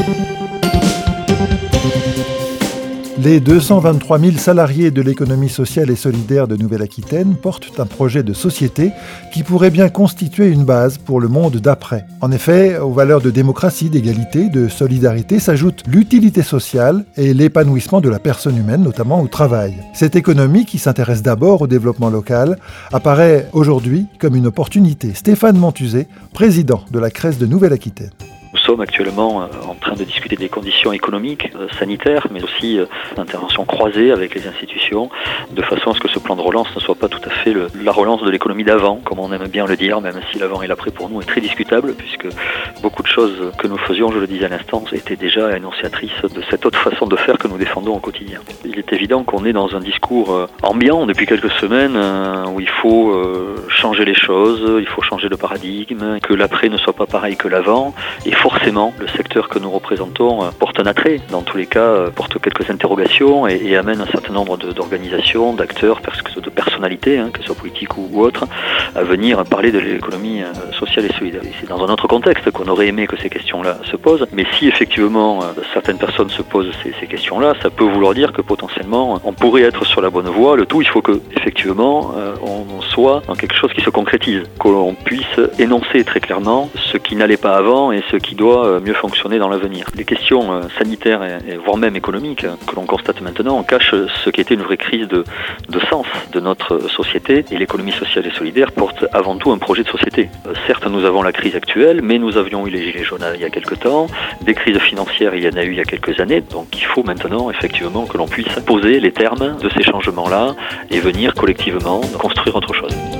Les 223 000 salariés de l'économie sociale et solidaire de Nouvelle-Aquitaine portent un projet de société qui pourrait bien constituer une base pour le monde d'après. En effet, aux valeurs de démocratie, d'égalité, de solidarité s'ajoute l'utilité sociale et l'épanouissement de la personne humaine, notamment au travail. Cette économie, qui s'intéresse d'abord au développement local, apparaît aujourd'hui comme une opportunité. Stéphane Montuzet, président de la CRES de Nouvelle-Aquitaine. Nous sommes actuellement en train de discuter des conditions économiques, sanitaires, mais aussi d'interventions croisées avec les institutions, de façon à ce que ce plan de relance ne soit pas tout à fait la relance de l'économie d'avant, comme on aime bien le dire, même si l'avant et l'après pour nous est très discutable, puisque beaucoup de choses que nous faisions, je le disais à l'instant, étaient déjà énonciatrices de cette autre façon de faire que nous défendons au quotidien. Il est évident qu'on est dans un discours ambiant depuis quelques semaines, où il faut changer les choses, il faut changer le paradigme, que l'après ne soit pas pareil que l'avant, et forcément, le secteur que nous représentons porte un attrait. Dans tous les cas, porte quelques interrogations et amène un certain nombre d'organisations, d'acteurs, de personnalités, que ce soit politiques ou autres, à venir parler de l'économie sociale et solidaire. Et c'est dans un autre contexte qu'on aurait aimé que ces questions-là se posent. Mais si effectivement certaines personnes se posent ces questions-là, ça peut vouloir dire que potentiellement on pourrait être sur la bonne voie. Le tout, il faut que effectivement on soit dans quelque chose qui se concrétise, qu'on puisse énoncer très clairement ce qui n'allait pas avant et ce qui doit mieux fonctionner dans l'avenir. Les questions sanitaires et voire même économiques que l'on constate maintenant cachent ce qui était une vraie crise de sens de notre société, et l'économie sociale et solidaire porte avant tout un projet de société. Certes, nous avons la crise actuelle, mais nous avions eu les gilets jaunes il y a quelques temps, des crises financières il y en a eu il y a quelques années, donc il faut maintenant effectivement que l'on puisse poser les termes de ces changements-là et venir collectivement construire autre chose.